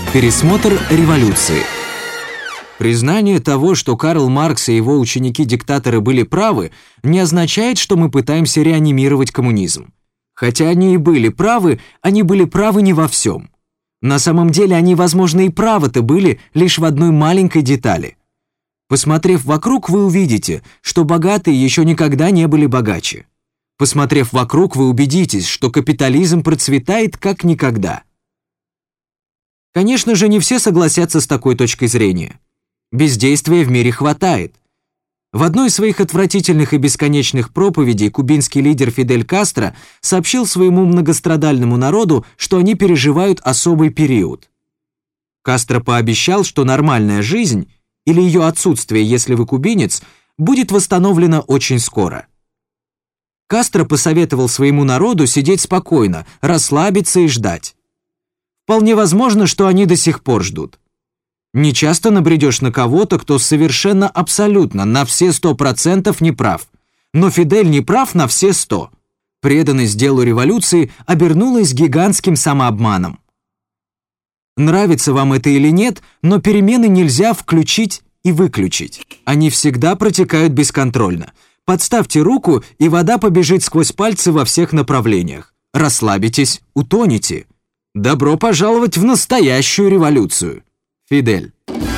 Пересмотр революции. Признание того, что Карл Маркс и его ученики-диктаторы были правы, не означает, что мы пытаемся реанимировать коммунизм. Хотя они и были правы, они были правы не во всем. На самом деле они, возможно, и правы-то были лишь в одной маленькой детали. Посмотрев вокруг, вы увидите, что богатые еще никогда не были богаче. Посмотрев вокруг, вы убедитесь, что капитализм процветает как никогда. Конечно же, не все согласятся с такой точкой зрения. Бездействия в мире хватает. В одной из своих отвратительных и бесконечных проповедей кубинский лидер Фидель Кастро сообщил своему многострадальному народу, что они переживают особый период. Кастро пообещал, что нормальная жизнь, или ее отсутствие, если вы кубинец, будет восстановлена очень скоро. Кастро посоветовал своему народу сидеть спокойно, расслабиться и ждать. Вполне возможно, что они до сих пор ждут. Нечасто набредешь на кого-то, кто совершенно абсолютно на все 100% не прав. Но Фидель не прав на все 100. Преданность делу революции обернулась гигантским самообманом. Нравится вам это или нет, но перемены нельзя включить и выключить. Они всегда протекают бесконтрольно. Подставьте руку, и вода побежит сквозь пальцы во всех направлениях. Расслабитесь, утонете. Добро пожаловать в настоящую революцию. Фидель.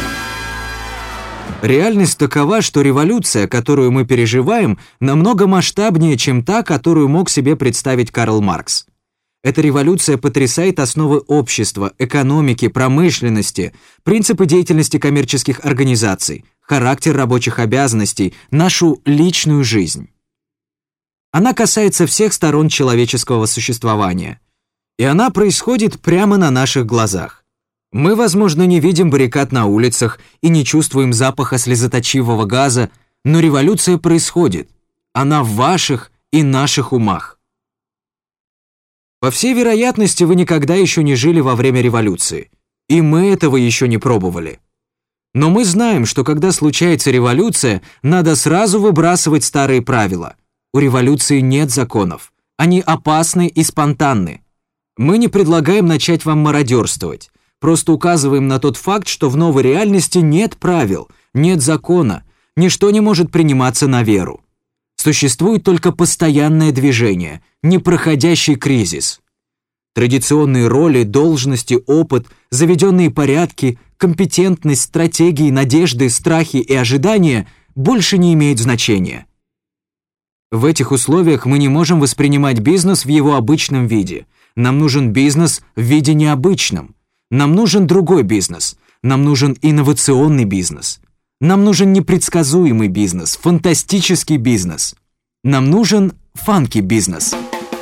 Реальность такова, что революция, которую мы переживаем, намного масштабнее, чем та, которую мог себе представить Карл Маркс. Эта революция потрясает основы общества, экономики, промышленности, принципы деятельности коммерческих организаций, характер рабочих обязанностей, нашу личную жизнь. Она касается всех сторон человеческого существования. И она происходит прямо на наших глазах. Мы, возможно, не видим баррикад на улицах и не чувствуем запаха слезоточивого газа, но революция происходит. Она в ваших и наших умах. По всей вероятности, вы никогда еще не жили во время революции. И мы этого еще не пробовали. Но мы знаем, что когда случается революция, надо сразу выбрасывать старые правила. У революции нет законов. Они опасны и спонтанны. Мы не предлагаем начать вам мародерствовать. Просто указываем на тот факт, что в новой реальности нет правил, нет закона, ничто не может приниматься на веру. Существует только постоянное движение, непроходящий кризис. Традиционные роли, должности, опыт, заведенные порядки, компетентность, стратегии, надежды, страхи и ожидания больше не имеют значения. В этих условиях мы не можем воспринимать бизнес в его обычном виде. Нам нужен бизнес в виде необычном. Нам нужен другой бизнес. Нам нужен инновационный бизнес. Нам нужен непредсказуемый бизнес, фантастический бизнес. Нам нужен фанки-бизнес.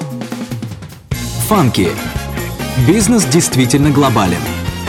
Фанки. Бизнес действительно глобален.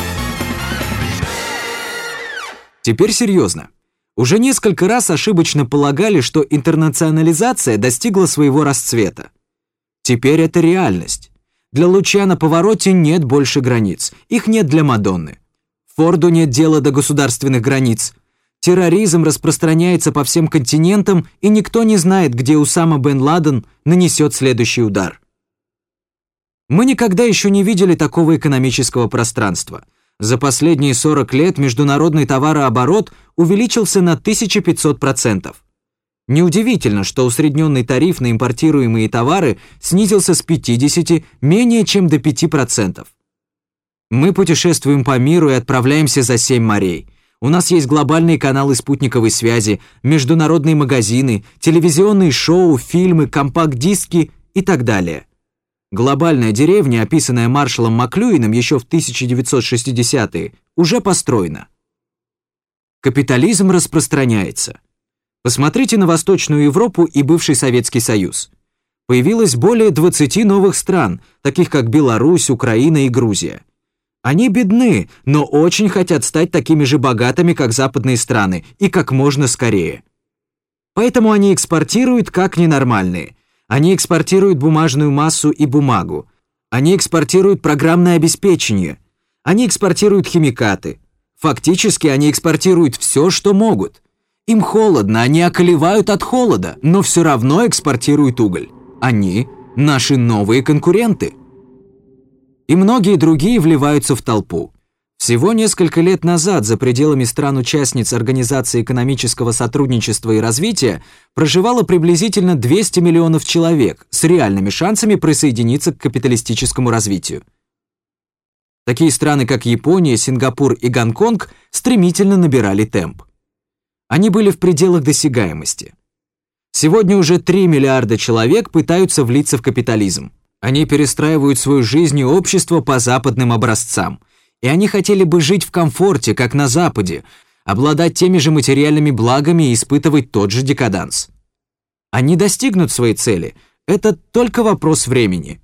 Теперь серьезно. Уже несколько раз ошибочно полагали, что интернационализация достигла своего расцвета. Теперь это реальность. Для Луча на повороте нет больше границ. Их нет для Мадонны. Форду нет дела до государственных границ. Терроризм распространяется по всем континентам, и никто не знает, где Усама бен Ладен нанесет следующий удар. Мы никогда еще не видели такого экономического пространства. За последние 40 лет международный товарооборот увеличился на 1500%. Неудивительно, что усредненный тариф на импортируемые товары снизился с 50 менее чем до 5%. Мы путешествуем по миру и отправляемся за 7 морей. У нас есть глобальные каналы спутниковой связи, международные магазины, телевизионные шоу, фильмы, компакт-диски и так далее. Глобальная деревня, описанная маршалом Маклюином еще в 1960-е, уже построена. Капитализм распространяется. Посмотрите на Восточную Европу и бывший Советский Союз. Появилось более 20 новых стран, таких как Беларусь, Украина и Грузия. Они бедны, но очень хотят стать такими же богатыми, как западные страны, и как можно скорее. Поэтому они экспортируют как ненормальные. Они экспортируют бумажную массу и бумагу. Они экспортируют программное обеспечение. Они экспортируют химикаты. Фактически они экспортируют все, что могут. Им холодно, они околевают от холода, но все равно экспортируют уголь. Они – наши новые конкуренты. И многие другие вливаются в толпу. Всего несколько лет назад за пределами стран-участниц Организации экономического сотрудничества и развития проживало приблизительно 200 миллионов человек с реальными шансами присоединиться к капиталистическому развитию. Такие страны, как Япония, Сингапур и Гонконг, стремительно набирали темп. Они были в пределах досягаемости. Сегодня уже 3 миллиарда человек пытаются влиться в капитализм. Они перестраивают свою жизнь и общество по западным образцам. И они хотели бы жить в комфорте, как на Западе, обладать теми же материальными благами и испытывать тот же декаданс. Они достигнут своей цели. Это только вопрос времени.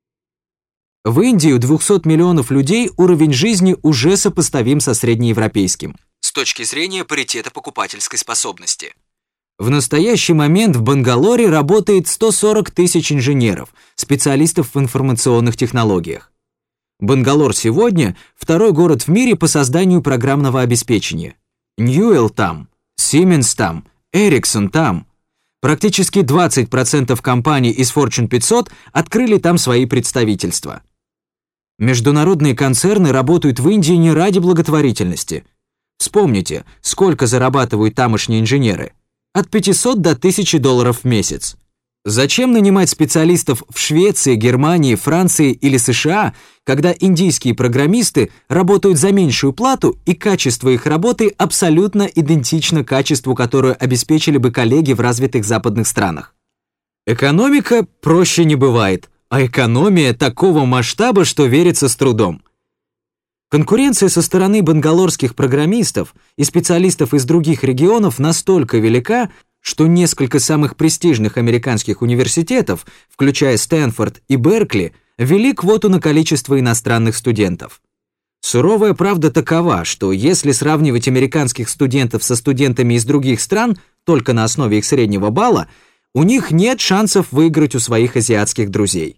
В Индии у 200 миллионов людей уровень жизни уже сопоставим со среднеевропейским, с точки зрения паритета покупательской способности. В настоящий момент в Бангалоре работает 140 тысяч инженеров, специалистов в информационных технологиях. Бангалор сегодня – второй город в мире по созданию программного обеспечения. Ньюэлл там, Siemens там, Ericsson там. Практически 20% компаний из Fortune 500 открыли там свои представительства. Международные концерны работают в Индии не ради благотворительности. Вспомните, сколько зарабатывают тамошние инженеры. От 500 до 1000 долларов в месяц. Зачем нанимать специалистов в Швеции, Германии, Франции или США, когда индийские программисты работают за меньшую плату и качество их работы абсолютно идентично качеству, которое обеспечили бы коллеги в развитых западных странах? Экономика проще не бывает, а экономия такого масштаба, что верится с трудом. Конкуренция со стороны бангалорских программистов и специалистов из других регионов настолько велика, что несколько самых престижных американских университетов, включая Стэнфорд и Беркли, ввели квоту на количество иностранных студентов. Суровая правда такова, что если сравнивать американских студентов со студентами из других стран только на основе их среднего балла, у них нет шансов выиграть у своих азиатских друзей.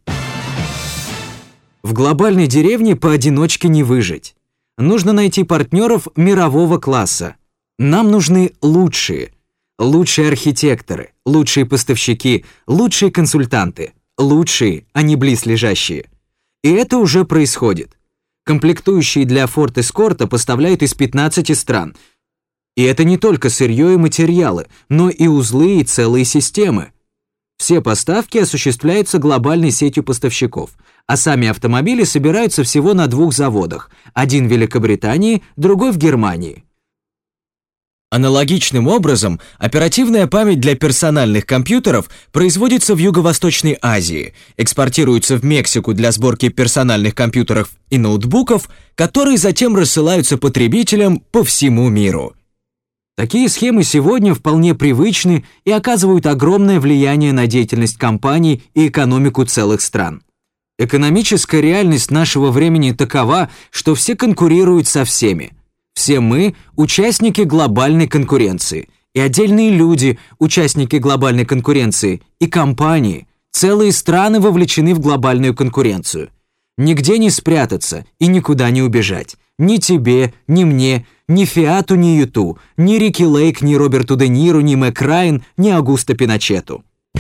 В глобальной деревне поодиночке не выжить. Нужно найти партнеров мирового класса. Нам нужны лучшие архитекторы, лучшие поставщики, лучшие консультанты, лучшие, а не близлежащие. И это уже происходит. Комплектующие для Ford Escort поставляют из 15 стран. И это не только сырье и материалы, но и узлы и целые системы. Все поставки осуществляются глобальной сетью поставщиков, а сами автомобили собираются всего на 2 заводах, один в Великобритании, другой в Германии. Аналогичным образом, оперативная память для персональных компьютеров производится в Юго-Восточной Азии, экспортируется в Мексику для сборки персональных компьютеров и ноутбуков, которые затем рассылаются потребителям по всему миру. Такие схемы сегодня вполне привычны и оказывают огромное влияние на деятельность компаний и экономику целых стран. Экономическая реальность нашего времени такова, что все конкурируют со всеми. Все мы – участники глобальной конкуренции, и отдельные люди – участники глобальной конкуренции, и компании, целые страны вовлечены в глобальную конкуренцию. Нигде не спрятаться и никуда не убежать. Ни тебе, ни мне, ни Фиату, ни Юту, ни Рики Лейк, ни Роберту Де Ниро, ни Мэк Райан, ни Аугусто Пиночету.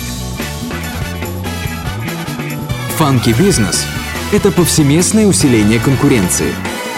Фанки-бизнес – это повсеместное усиление конкуренции.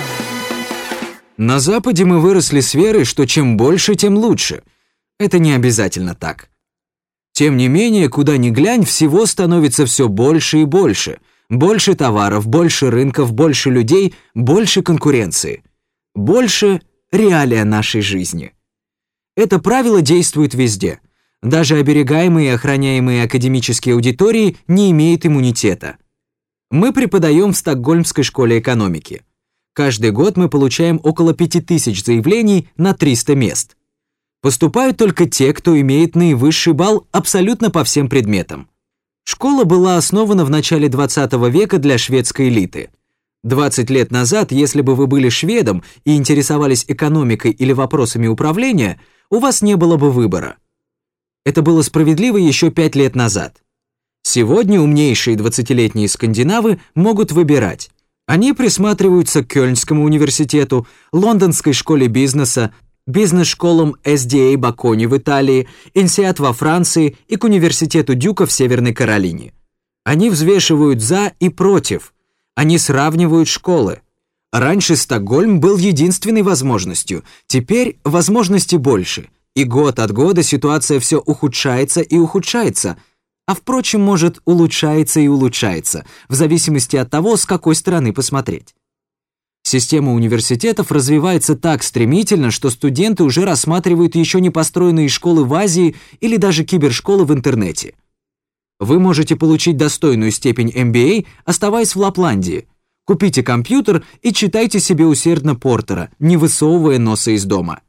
На Западе мы выросли с верой, что чем больше, тем лучше. Это не обязательно так. Тем не менее, куда ни глянь, всего становится все больше и больше. Больше товаров, больше рынков, больше людей, больше конкуренции. Больше реалия нашей жизни. Это правило действует везде. Даже оберегаемые и охраняемые академические аудитории не имеют иммунитета. Мы преподаем в Стокгольмской школе экономики. Каждый год мы получаем около 5000 заявлений на 300 мест. Поступают только те, кто имеет наивысший балл абсолютно по всем предметам. Школа была основана в начале 20 века для шведской элиты. 20 лет назад, если бы вы были шведом и интересовались экономикой или вопросами управления, у вас не было бы выбора. Это было справедливо еще 5 лет назад. Сегодня умнейшие 20-летние скандинавы могут выбирать. Они присматриваются к Кёльнскому университету, Лондонской школе бизнеса, бизнес-школам SDA Бакони в Италии, INSEAD во Франции и к университету Дюка в Северной Каролине. Они взвешивают «за» и «против». Они сравнивают школы. Раньше Стокгольм был единственной возможностью, теперь возможностей больше, и год от года ситуация все ухудшается и ухудшается, а впрочем, может, улучшается и улучшается, в зависимости от того, с какой стороны посмотреть. Система университетов развивается так стремительно, что студенты уже рассматривают еще не построенные школы в Азии или даже кибершколы в интернете. Вы можете получить достойную степень MBA, оставаясь в Лапландии. Купите компьютер и читайте себе усердно Портера, не высовывая носа из дома.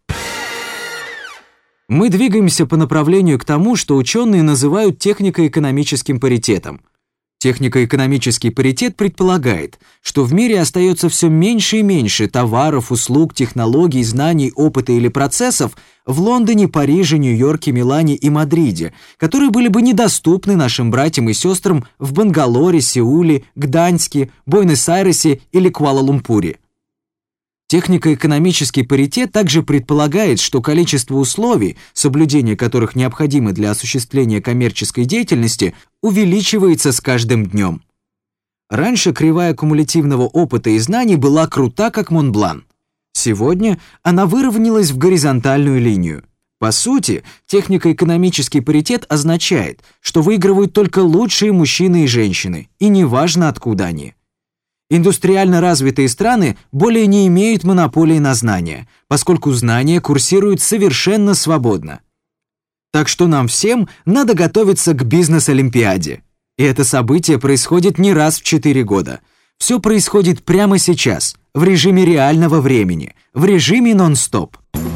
Мы двигаемся по направлению к тому, что ученые называют технико-экономическим паритетом. Технико-экономический паритет предполагает, что в мире остается все меньше и меньше товаров, услуг, технологий, знаний, опыта или процессов в Лондоне, Париже, Нью-Йорке, Милане и Мадриде, которые были бы недоступны нашим братьям и сестрам в Бангалоре, Сеуле, Гданьске, Буэнос-Айресе или Куала-Лумпуре. Технико-экономический паритет также предполагает, что количество условий, соблюдение которых необходимо для осуществления коммерческой деятельности, увеличивается с каждым днем. Раньше кривая кумулятивного опыта и знаний была крута, как Монблан. Сегодня она выровнялась в горизонтальную линию. По сути, технико-экономический паритет означает, что выигрывают только лучшие мужчины и женщины, и неважно, откуда они. Индустриально развитые страны более не имеют монополии на знания, поскольку знания курсируют совершенно свободно. Так что нам всем надо готовиться к бизнес-олимпиаде. И это событие происходит не раз в 4 года. Все происходит прямо сейчас, в режиме реального времени, в режиме нон-стоп.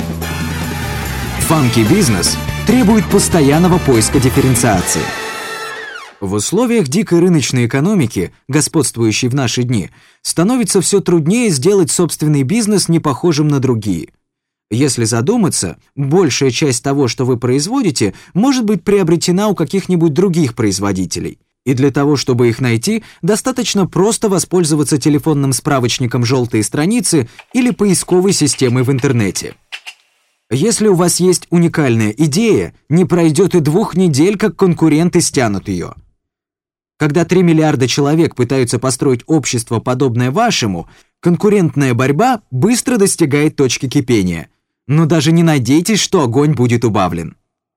Фанки-бизнес требует постоянного поиска дифференциации. В условиях дикой рыночной экономики, господствующей в наши дни, становится все труднее сделать собственный бизнес не похожим на другие. Если задуматься, большая часть того, что вы производите, может быть приобретена у каких-нибудь других производителей. И для того, чтобы их найти, достаточно просто воспользоваться телефонным справочником «Желтые страницы» или поисковой системой в интернете. Если у вас есть уникальная идея, не пройдет и 2 недель, как конкуренты стянут ее. Когда 3 миллиарда человек пытаются построить общество, подобное вашему, конкурентная борьба быстро достигает точки кипения. Но даже не надейтесь, что огонь будет убавлен.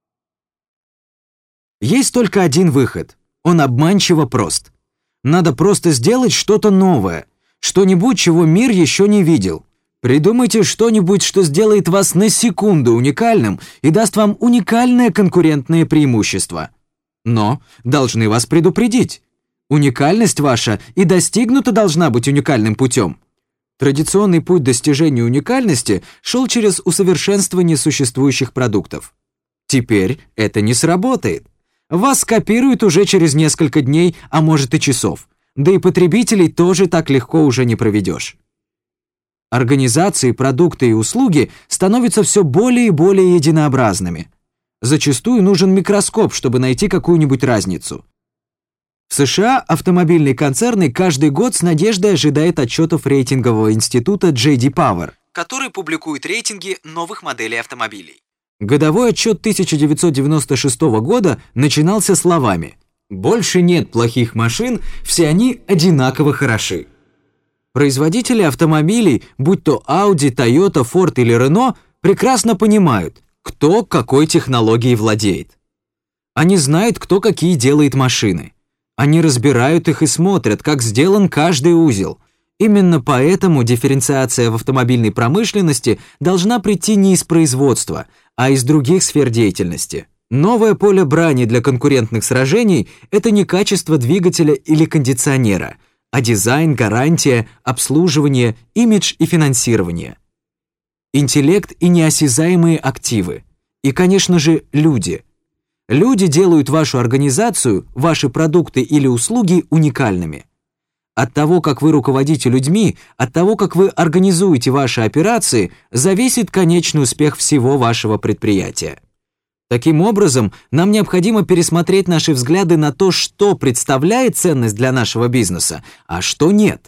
Есть только один выход. Он обманчиво прост. Надо просто сделать что-то новое, что-нибудь, чего мир еще не видел. Придумайте что-нибудь, что сделает вас на секунду уникальным и даст вам уникальное конкурентное преимущество. Но должны вас предупредить. Уникальность ваша и достигнута должна быть уникальным путем. Традиционный путь достижения уникальности шел через усовершенствование существующих продуктов. Теперь это не сработает. Вас скопируют уже через несколько дней, а может и часов. Да и потребителей тоже так легко уже не проведешь. Организации, продукты и услуги становятся все более и более единообразными. Зачастую нужен микроскоп, чтобы найти какую-нибудь разницу. В США автомобильные концерны каждый год с надеждой ожидают отчетов рейтингового института J.D. Power, который публикует рейтинги новых моделей автомобилей. Годовой отчет 1996 года начинался словами: «Больше нет плохих машин, все они одинаково хороши». Производители автомобилей, будь то Audi, Toyota, Ford или Renault, прекрасно понимают, кто какой технологией владеет. Они знают, кто какие делает машины. Они разбирают их и смотрят, как сделан каждый узел. Именно поэтому дифференциация в автомобильной промышленности должна прийти не из производства, а из других сфер деятельности. Новое поле брани для конкурентных сражений – это не качество двигателя или кондиционера, а дизайн, гарантия, обслуживание, имидж и финансирование. Интеллект и неосязаемые активы. И, конечно же, люди. Люди делают вашу организацию, ваши продукты или услуги уникальными. От того, как вы руководите людьми, от того, как вы организуете ваши операции, зависит конечный успех всего вашего предприятия. Таким образом, нам необходимо пересмотреть наши взгляды на то, что представляет ценность для нашего бизнеса, а что нет.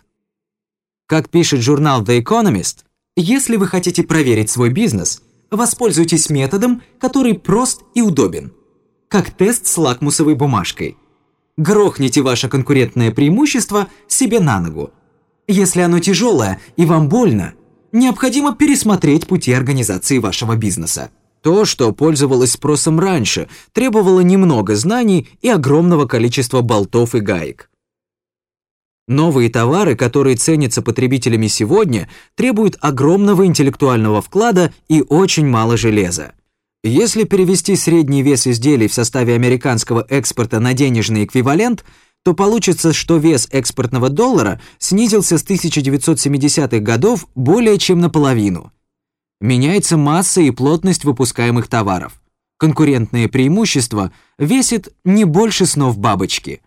Как пишет журнал The Economist, если вы хотите проверить свой бизнес, воспользуйтесь методом, который прост и удобен. Как тест с лакмусовой бумажкой. Грохните ваше конкурентное преимущество себе на ногу. Если оно тяжелое и вам больно, необходимо пересмотреть пути организации вашего бизнеса. То, что пользовалось спросом раньше, требовало немного знаний и огромного количества болтов и гаек. Новые товары, которые ценятся потребителями сегодня, требуют огромного интеллектуального вклада и очень мало железа. Если перевести средний вес изделий в составе американского экспорта на денежный эквивалент, то получится, что вес экспортного доллара снизился с 1970-х годов более чем наполовину. Меняется масса и плотность выпускаемых товаров. Конкурентное преимущество весит не больше снов бабочки.